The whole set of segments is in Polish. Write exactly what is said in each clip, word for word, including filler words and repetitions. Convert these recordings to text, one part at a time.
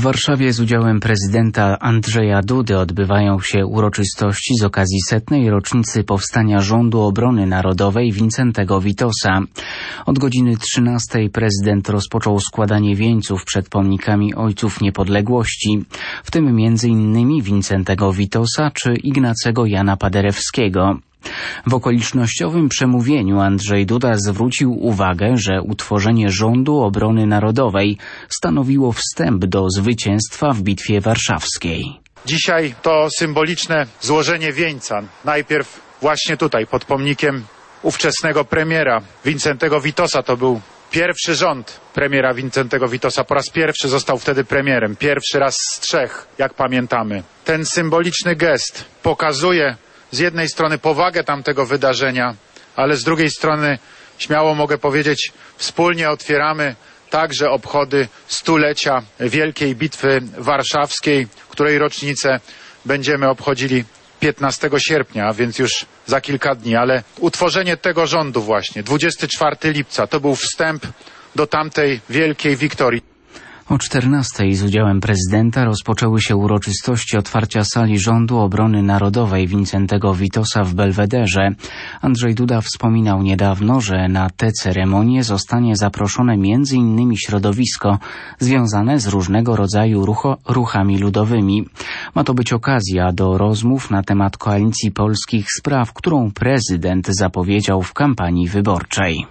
Warszawie z udziałem prezydenta Andrzeja Dudy odbywają się uroczystości z okazji setnej rocznicy powstania Rządu Obrony Narodowej Wincentego Witosa. Od godziny trzynastej prezydent rozpoczął składanie wieńców przed pomnikami Ojców Niepodległości, w tym między innymi Wincentego Witosa czy Ignacego Jana Paderewskiego. W okolicznościowym przemówieniu Andrzej Duda zwrócił uwagę, że utworzenie Rządu Obrony Narodowej stanowiło wstęp do zwycięstwa w Bitwie Warszawskiej. Dzisiaj to symboliczne złożenie wieńca. Najpierw właśnie tutaj, pod pomnikiem ówczesnego premiera Wincentego Witosa. To był pierwszy rząd premiera Wincentego Witosa. Po raz pierwszy został wtedy premierem. Pierwszy raz z trzech, jak pamiętamy. Ten symboliczny gest pokazuje z jednej strony powagę tamtego wydarzenia, ale z drugiej strony, śmiało mogę powiedzieć, wspólnie otwieramy także obchody stulecia Wielkiej Bitwy Warszawskiej, której rocznicę będziemy obchodzili piętnastego sierpnia, a więc już za kilka dni. Ale utworzenie tego rządu właśnie, dwudziestego czwartego lipca, to był wstęp do tamtej wielkiej wiktorii. O czternastej z udziałem prezydenta rozpoczęły się uroczystości otwarcia sali Rządu Obrony Narodowej Wincentego Witosa w Belwederze. Andrzej Duda wspominał niedawno, że na tę ceremonię zostanie zaproszone między innymi środowisko związane z różnego rodzaju rucho, ruchami ludowymi. Ma to być okazja do rozmów na temat Koalicji Polskich Spraw, którą prezydent zapowiedział w kampanii wyborczej.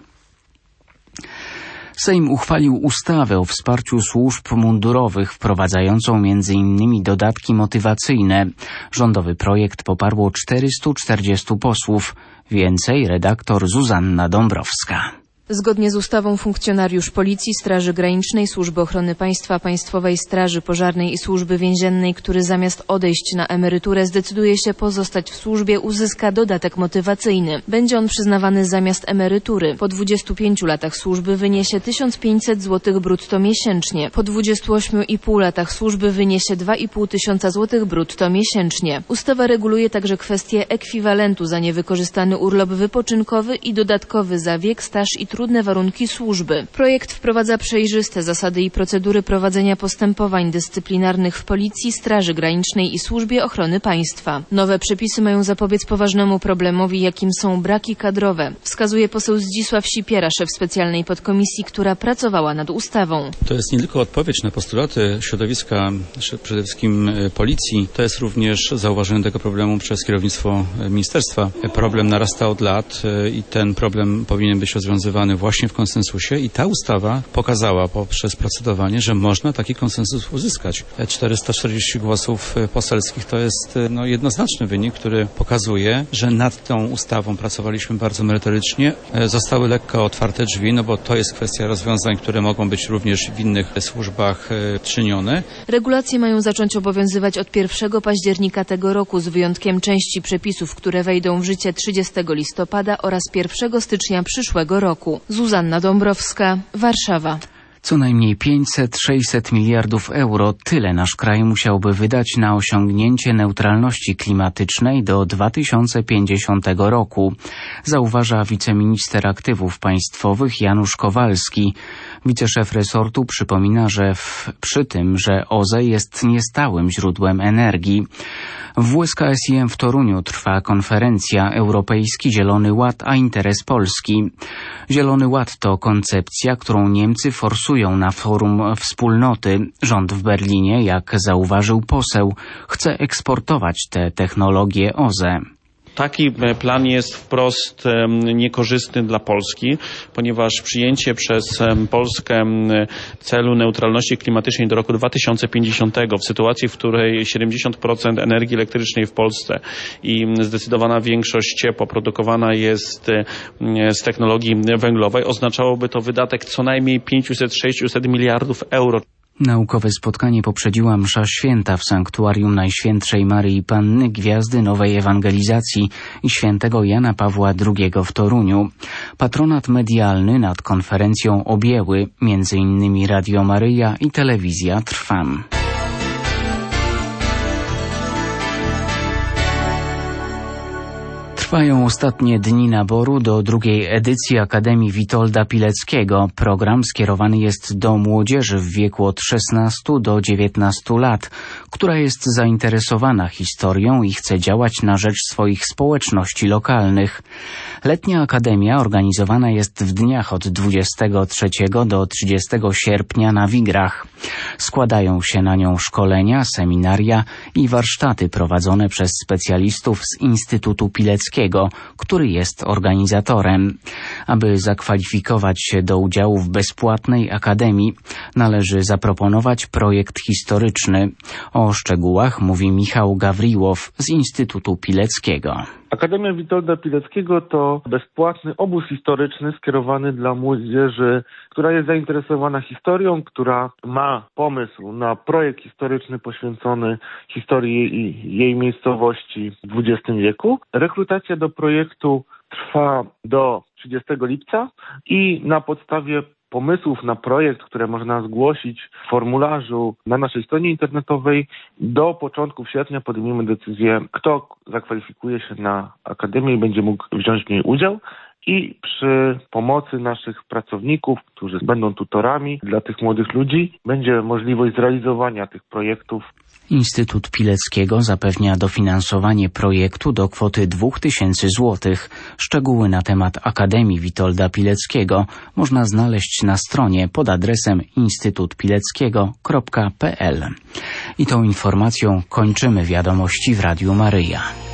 Sejm uchwalił ustawę o wsparciu służb mundurowych wprowadzającą między innymi dodatki motywacyjne. Rządowy projekt poparło czterystu czterdziestu posłów. Więcej redaktor Zuzanna Dąbrowska. Zgodnie z ustawą funkcjonariusz Policji, Straży Granicznej, Służby Ochrony Państwa, Państwowej Straży Pożarnej i Służby Więziennej, który zamiast odejść na emeryturę zdecyduje się pozostać w służbie, uzyska dodatek motywacyjny. Będzie on przyznawany zamiast emerytury. Po dwudziestu pięciu latach służby wyniesie tysiąc pięćset złotych brutto miesięcznie. Po dwudziestu ośmiu i pół latach służby wyniesie dwa i pół tysiąca złotych brutto miesięcznie. Ustawa reguluje także kwestię ekwiwalentu za niewykorzystany urlop wypoczynkowy i dodatkowy za wiek, staż i trudne warunki służby. Projekt wprowadza przejrzyste zasady i procedury prowadzenia postępowań dyscyplinarnych w Policji, Straży Granicznej i Służbie Ochrony Państwa. Nowe przepisy mają zapobiec poważnemu problemowi, jakim są braki kadrowe, wskazuje poseł Zdzisław Sipiera, szef specjalnej podkomisji, która pracowała nad ustawą. To jest nie tylko odpowiedź na postulaty środowiska, przede wszystkim Policji, to jest również zauważenie tego problemu przez kierownictwo ministerstwa. Problem narasta od lat i ten problem powinien być rozwiązywany właśnie w konsensusie i ta ustawa pokazała poprzez procedowanie, że można taki konsensus uzyskać. czterysta czterdzieści głosów poselskich to jest no, jednoznaczny wynik, który pokazuje, że nad tą ustawą pracowaliśmy bardzo merytorycznie. Zostały lekko otwarte drzwi, no bo to jest kwestia rozwiązań, które mogą być również w innych służbach czynione. Regulacje mają zacząć obowiązywać od pierwszego października tego roku, z wyjątkiem części przepisów, które wejdą w życie trzydziestego listopada oraz pierwszego stycznia przyszłego roku. Zuzanna Dąbrowska, Warszawa. Co najmniej pięćset sześćset miliardów euro, tyle nasz kraj musiałby wydać na osiągnięcie neutralności klimatycznej do dwa tysiące pięćdziesiątego roku, zauważa wiceminister aktywów państwowych Janusz Kowalski. Wiceszef resortu przypomina, że w, przy tym, że O Z E jest niestałym źródłem energii. W W S K S I M w Toruniu trwa konferencja Europejski Zielony Ład, a interes Polski. Zielony Ład to koncepcja, którą Niemcy forsują na forum wspólnoty. Rząd w Berlinie, jak zauważył poseł, chce eksportować te technologie O Z E. Taki plan jest wprost niekorzystny dla Polski, ponieważ przyjęcie przez Polskę celu neutralności klimatycznej do roku dwa tysiące pięćdziesiątego w sytuacji, w której siedemdziesiąt procent energii elektrycznej w Polsce i zdecydowana większość ciepła produkowana jest z technologii węglowej, oznaczałoby to wydatek co najmniej pięćset sześćset miliardów euro. Naukowe spotkanie poprzedziła msza święta w sanktuarium Najświętszej Maryi Panny, Gwiazdy Nowej Ewangelizacji i świętego Jana Pawła drugiego w Toruniu. Patronat medialny nad konferencją objęły między innymi Radio Maryja i Telewizja Trwam. Trwają ostatnie dni naboru do drugiej edycji Akademii Witolda Pileckiego. Program skierowany jest do młodzieży w wieku od szesnastu do dziewiętnastu lat, która jest zainteresowana historią i chce działać na rzecz swoich społeczności lokalnych. Letnia Akademia organizowana jest w dniach od dwudziestego trzeciego do trzydziestego sierpnia na Wigrach. Składają się na nią szkolenia, seminaria i warsztaty prowadzone przez specjalistów z Instytutu Pileckiego, który jest organizatorem. Aby zakwalifikować się do udziału w bezpłatnej akademii, należy zaproponować projekt historyczny. O szczegółach mówi Michał Gawriłow z Instytutu Pileckiego. Akademia Witolda Pileckiego to bezpłatny obóz historyczny skierowany dla młodzieży, która jest zainteresowana historią, która ma pomysł na projekt historyczny poświęcony historii i jej miejscowości w dwudziestym wieku. Rekrutacja do projektu trwa do trzydziestego lipca i na podstawie pomysłów na projekt, które można zgłosić w formularzu na naszej stronie internetowej, do początku sierpnia podejmiemy decyzję, kto zakwalifikuje się na Akademię i będzie mógł wziąć w niej udział. I przy pomocy naszych pracowników, którzy będą tutorami dla tych młodych ludzi, będzie możliwość zrealizowania tych projektów. Instytut Pileckiego zapewnia dofinansowanie projektu do kwoty dwóch tysięcy złotych. Szczegóły na temat Akademii Witolda Pileckiego można znaleźć na stronie pod adresem instytut pileckiego kropka p l. I tą informacją kończymy wiadomości w Radiu Maryja.